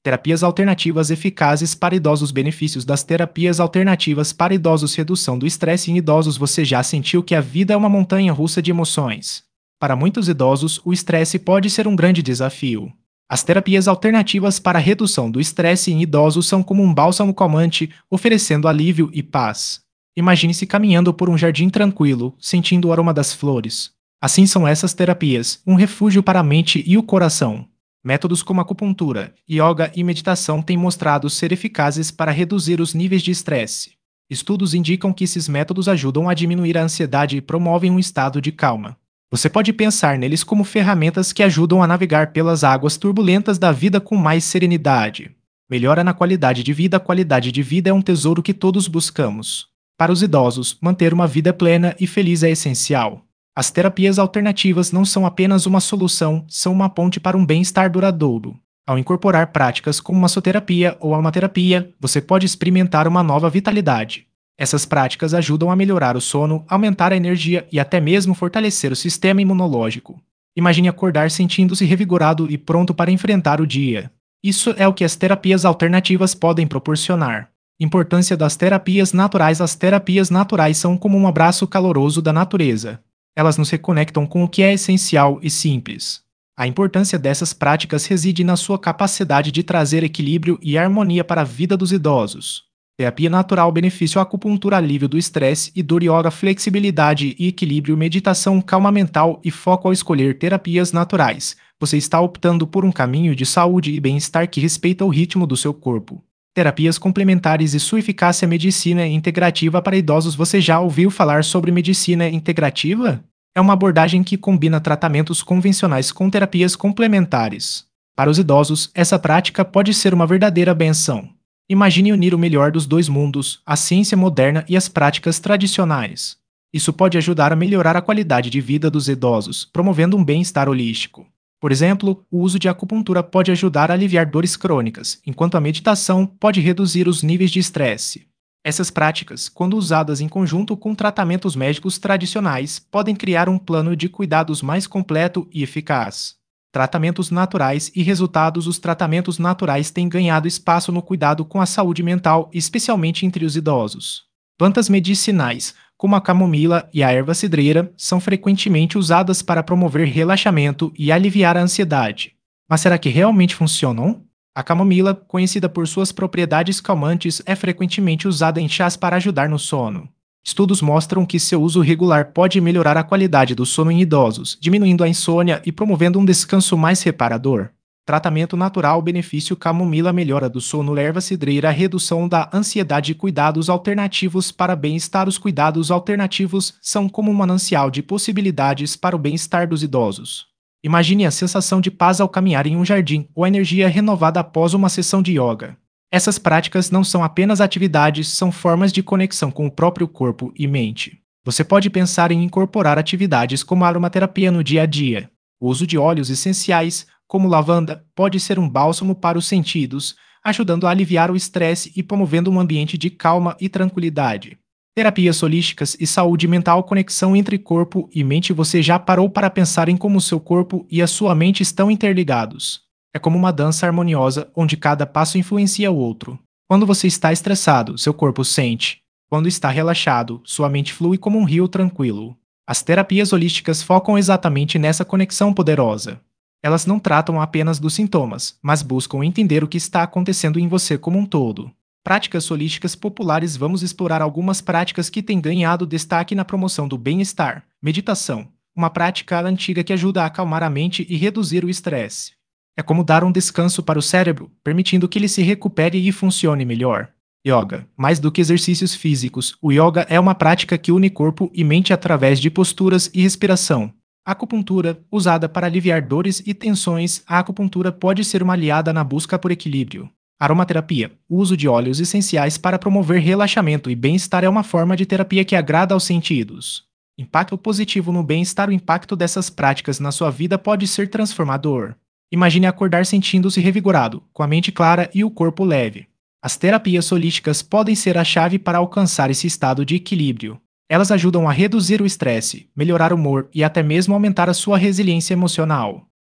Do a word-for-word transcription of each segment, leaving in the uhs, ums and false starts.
Terapias alternativas eficazes para idosos. Benefícios das terapias alternativas para idosos. Redução do estresse em idosos. Você já sentiu que a vida é uma montanha-russa de emoções? Para muitos idosos, o estresse pode ser um grande desafio. As terapias alternativas para a redução do estresse em idosos são como um bálsamo calmante, oferecendo alívio e paz. Imagine-se caminhando por um jardim tranquilo, sentindo o aroma das flores. Assim são essas terapias, um refúgio para a mente e o coração. Métodos como acupuntura, yoga e meditação têm mostrado ser eficazes para reduzir os níveis de estresse. Estudos indicam que esses métodos ajudam a diminuir a ansiedade e promovem um estado de calma. Você pode pensar neles como ferramentas que ajudam a navegar pelas águas turbulentas da vida com mais serenidade. Melhora na qualidade de vida. A qualidade de vida é um tesouro que todos buscamos. Para os idosos, manter uma vida plena e feliz é essencial. As terapias alternativas não são apenas uma solução, são uma ponte para um bem-estar duradouro. Ao incorporar práticas como massoterapia ou aromaterapia, você pode experimentar uma nova vitalidade. Essas práticas ajudam a melhorar o sono, aumentar a energia e até mesmo fortalecer o sistema imunológico. Imagine acordar sentindo-se revigorado e pronto para enfrentar o dia. Isso é o que as terapias alternativas podem proporcionar. Importância das terapias naturais. As terapias naturais são como um abraço caloroso da natureza. Elas nos reconectam com o que é essencial e simples. A importância dessas práticas reside na sua capacidade de trazer equilíbrio e harmonia para a vida dos idosos. Terapia natural. Benefício: acupuntura, alívio do estresse e dor, yoga, flexibilidade e equilíbrio, meditação, calma mental e foco. Ao escolher terapias naturais, você está optando por um caminho de saúde e bem-estar que respeita o ritmo do seu corpo. Terapias complementares e sua eficácia. Medicina integrativa para idosos. Você já ouviu falar sobre medicina integrativa? É uma abordagem que combina tratamentos convencionais com terapias complementares. Para os idosos, essa prática pode ser uma verdadeira benção. Imagine unir o melhor dos dois mundos, a ciência moderna e as práticas tradicionais. Isso pode ajudar a melhorar a qualidade de vida dos idosos, promovendo um bem-estar holístico. Por exemplo, o uso de acupuntura pode ajudar a aliviar dores crônicas, enquanto a meditação pode reduzir os níveis de estresse. Essas práticas, quando usadas em conjunto com tratamentos médicos tradicionais, podem criar um plano de cuidados mais completo e eficaz. Tratamentos naturais e resultados. Os tratamentos naturais têm ganhado espaço no cuidado com a saúde mental, especialmente entre os idosos. Plantas medicinais, como a camomila e a erva cidreira, são frequentemente usadas para promover relaxamento e aliviar a ansiedade. Mas será que realmente funcionam? A camomila, conhecida por suas propriedades calmantes, é frequentemente usada em chás para ajudar no sono. Estudos mostram que seu uso regular pode melhorar a qualidade do sono em idosos, diminuindo a insônia e promovendo um descanso mais reparador. Tratamento natural. Benefício: camomila, melhora do sono, erva cidreira, redução da ansiedade. Cuidados alternativos para bem-estar. Os cuidados alternativos são como um manancial de possibilidades para o bem-estar dos idosos. Imagine a sensação de paz ao caminhar em um jardim, ou a energia renovada após uma sessão de yoga. Essas práticas não são apenas atividades, são formas de conexão com o próprio corpo e mente. Você pode pensar em incorporar atividades como a aromaterapia no dia a dia. O uso de óleos essenciais, como lavanda, pode ser um bálsamo para os sentidos, ajudando a aliviar o estresse e promovendo um ambiente de calma e tranquilidade. Terapias holísticas e saúde mental. Conexão entre corpo e mente. Você já parou para pensar em como o seu corpo e a sua mente estão interligados? É como uma dança harmoniosa, onde cada passo influencia o outro. Quando você está estressado, seu corpo sente. Quando está relaxado, sua mente flui como um rio tranquilo. As terapias holísticas focam exatamente nessa conexão poderosa. Elas não tratam apenas dos sintomas, mas buscam entender o que está acontecendo em você como um todo. Práticas holísticas populares. Vamos explorar algumas práticas que têm ganhado destaque na promoção do bem-estar. Meditação, uma prática antiga que ajuda a acalmar a mente e reduzir o estresse. É como dar um descanso para o cérebro, permitindo que ele se recupere e funcione melhor. Yoga, mais do que exercícios físicos, o yoga é uma prática que une corpo e mente através de posturas e respiração. Acupuntura, usada para aliviar dores e tensões. A acupuntura pode ser uma aliada na busca por equilíbrio. Aromaterapia, o uso de óleos essenciais para promover relaxamento e bem-estar é uma forma de terapia que agrada aos sentidos. Impacto positivo no bem-estar. O impacto dessas práticas na sua vida pode ser transformador. Imagine acordar sentindo-se revigorado, com a mente clara e o corpo leve. As terapias holísticas podem ser a chave para alcançar esse estado de equilíbrio. Elas ajudam a reduzir o estresse, melhorar o humor e até mesmo aumentar a sua resiliência emocional.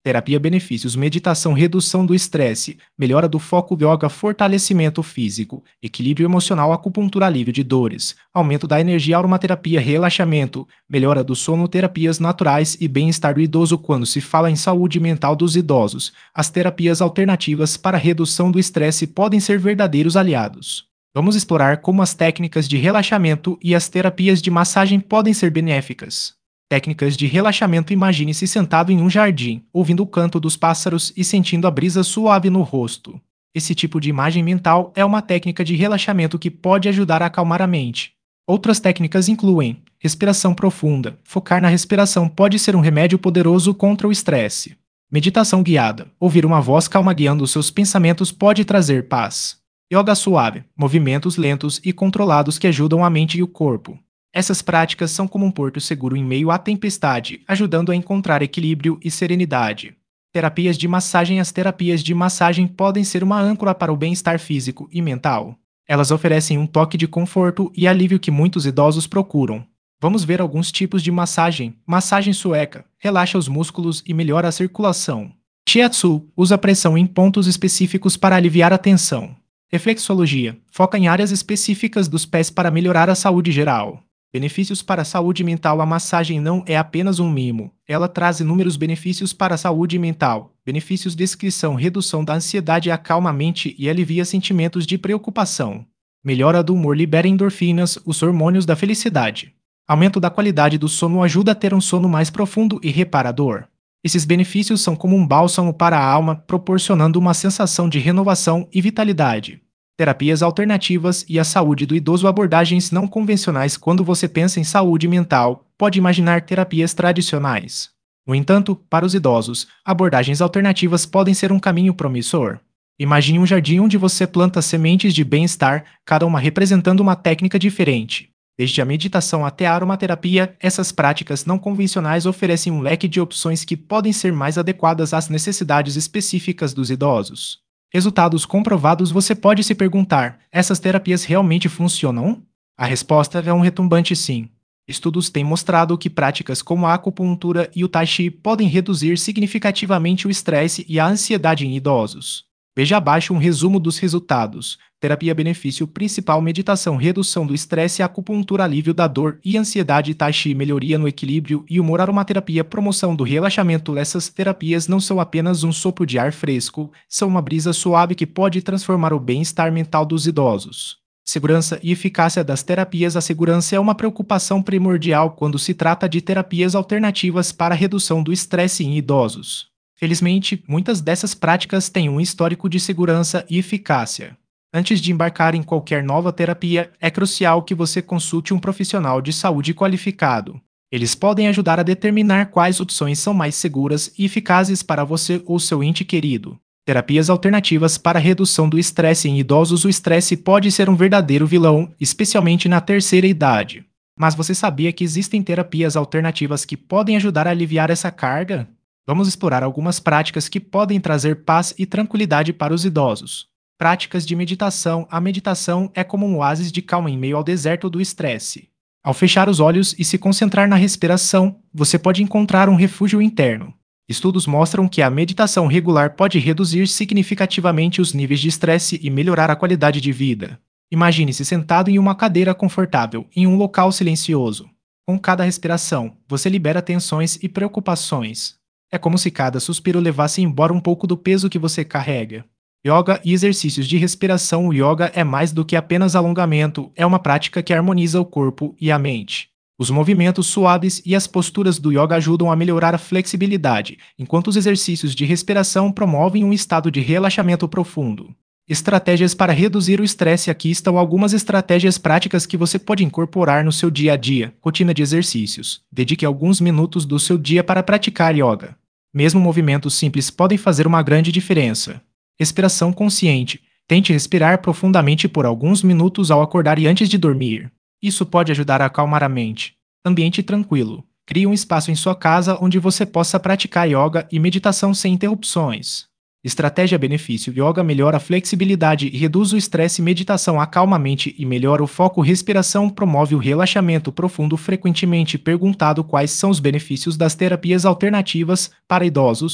Terapia benefícios, meditação, redução do estresse, melhora do foco, yoga, fortalecimento físico, equilíbrio emocional, acupuntura, alívio de dores, aumento da energia, aromaterapia, relaxamento, melhora do sono, terapias naturais e bem-estar do idoso. Quando se fala em saúde mental dos idosos, as terapias alternativas para redução do estresse podem ser verdadeiros aliados. Vamos explorar como as técnicas de relaxamento e as terapias de massagem podem ser benéficas. Técnicas de relaxamento. Imagine-se sentado em um jardim, ouvindo o canto dos pássaros e sentindo a brisa suave no rosto. Esse tipo de imagem mental é uma técnica de relaxamento que pode ajudar a acalmar a mente. Outras técnicas incluem respiração profunda. Focar na respiração pode ser um remédio poderoso contra o estresse. Meditação guiada. Ouvir uma voz calma guiando os seus pensamentos pode trazer paz. Yoga suave. Movimentos lentos e controlados que ajudam a mente e o corpo. Essas práticas são como um porto seguro em meio à tempestade, ajudando a encontrar equilíbrio e serenidade. Terapias de massagem. As terapias de massagem podem ser uma âncora para o bem-estar físico e mental. Elas oferecem um toque de conforto e alívio que muitos idosos procuram. Vamos ver alguns tipos de massagem. Massagem sueca. Relaxa os músculos e melhora a circulação. Shiatsu. Usa pressão em pontos específicos para aliviar a tensão. Reflexologia. Foca em áreas específicas dos pés para melhorar a saúde geral. Benefícios para a saúde mental. A massagem não é apenas um mimo. Ela traz inúmeros benefícios para a saúde mental. Benefícios: descrição, redução da ansiedade, acalma a mente e alivia sentimentos de preocupação. Melhora do humor, libera endorfinas, os hormônios da felicidade. Aumento da qualidade do sono, ajuda a ter um sono mais profundo e reparador. Esses benefícios são como um bálsamo para a alma, proporcionando uma sensação de renovação e vitalidade. Terapias alternativas e a saúde do idoso. Abordagens não convencionais. Quando você pensa em saúde mental, pode imaginar terapias tradicionais. No entanto, para os idosos, abordagens alternativas podem ser um caminho promissor. Imagine um jardim onde você planta sementes de bem-estar, cada uma representando uma técnica diferente. Desde a meditação até a aromaterapia, essas práticas não convencionais oferecem um leque de opções que podem ser mais adequadas às necessidades específicas dos idosos. Resultados comprovados. Você pode se perguntar: essas terapias realmente funcionam? A resposta é um retumbante sim. Estudos têm mostrado que práticas como a acupuntura e o tai chi podem reduzir significativamente o estresse e a ansiedade em idosos. Veja abaixo um resumo dos resultados. Terapia benefício principal: meditação, redução do estresse, acupuntura, alívio da dor e ansiedade, tai chi, melhoria no equilíbrio e humor, aromaterapia, promoção do relaxamento. Essas terapias não são apenas um sopro de ar fresco, são uma brisa suave que pode transformar o bem-estar mental dos idosos. Segurança e eficácia das terapias. A segurança é uma preocupação primordial quando se trata de terapias alternativas para a redução do estresse em idosos. Felizmente, muitas dessas práticas têm um histórico de segurança e eficácia. Antes de embarcar em qualquer nova terapia, é crucial que você consulte um profissional de saúde qualificado. Eles podem ajudar a determinar quais opções são mais seguras e eficazes para você ou seu ente querido. Terapias alternativas para a redução do estresse em idosos. O estresse pode ser um verdadeiro vilão, especialmente na terceira idade. Mas você sabia que existem terapias alternativas que podem ajudar a aliviar essa carga? Vamos explorar algumas práticas que podem trazer paz e tranquilidade para os idosos. Práticas de meditação. A meditação é como um oásis de calma em meio ao deserto do estresse. Ao fechar os olhos e se concentrar na respiração, você pode encontrar um refúgio interno. Estudos mostram que a meditação regular pode reduzir significativamente os níveis de estresse e melhorar a qualidade de vida. Imagine-se sentado em uma cadeira confortável, em um local silencioso. Com cada respiração, você libera tensões e preocupações. É como se cada suspiro levasse embora um pouco do peso que você carrega. Yoga e exercícios de respiração. O yoga é mais do que apenas alongamento, é uma prática que harmoniza o corpo e a mente. Os movimentos suaves e as posturas do yoga ajudam a melhorar a flexibilidade, enquanto os exercícios de respiração promovem um estado de relaxamento profundo. Estratégias para reduzir o estresse. Aqui estão algumas estratégias práticas que você pode incorporar no seu dia a dia. Rotina de exercícios. Dedique alguns minutos do seu dia para praticar yoga. Mesmo movimentos simples podem fazer uma grande diferença. Respiração consciente. Tente respirar profundamente por alguns minutos ao acordar e antes de dormir. Isso pode ajudar a acalmar a mente. Ambiente tranquilo. Crie um espaço em sua casa onde você possa praticar yoga e meditação sem interrupções. Estratégia benefício. Yoga melhora a flexibilidade e reduz o estresse. Meditação acalma a mente e melhora o foco. Respiração promove o relaxamento profundo. Frequentemente perguntado quais são os benefícios das terapias alternativas para idosos.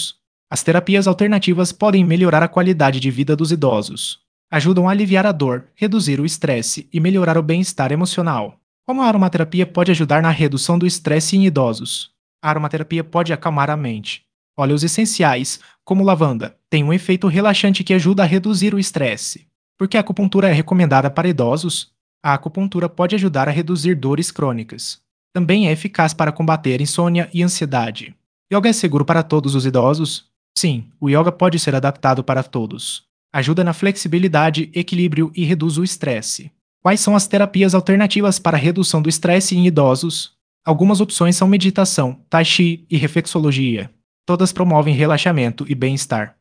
As terapias alternativas podem melhorar a qualidade de vida dos idosos. Ajudam a aliviar a dor, reduzir o estresse e melhorar o bem-estar emocional. Como a aromaterapia pode ajudar na redução do estresse em idosos? A aromaterapia pode acalmar a mente. Óleos essenciais, como lavanda, têm um efeito relaxante que ajuda a reduzir o estresse. Por que a acupuntura é recomendada para idosos? A acupuntura pode ajudar a reduzir dores crônicas. Também é eficaz para combater insônia e ansiedade. Yoga é seguro para todos os idosos? Sim, o yoga pode ser adaptado para todos. Ajuda na flexibilidade, equilíbrio e reduz o estresse. Quais são as terapias alternativas para a redução do estresse em idosos? Algumas opções são meditação, tai chi e reflexologia. Todas promovem relaxamento e bem-estar.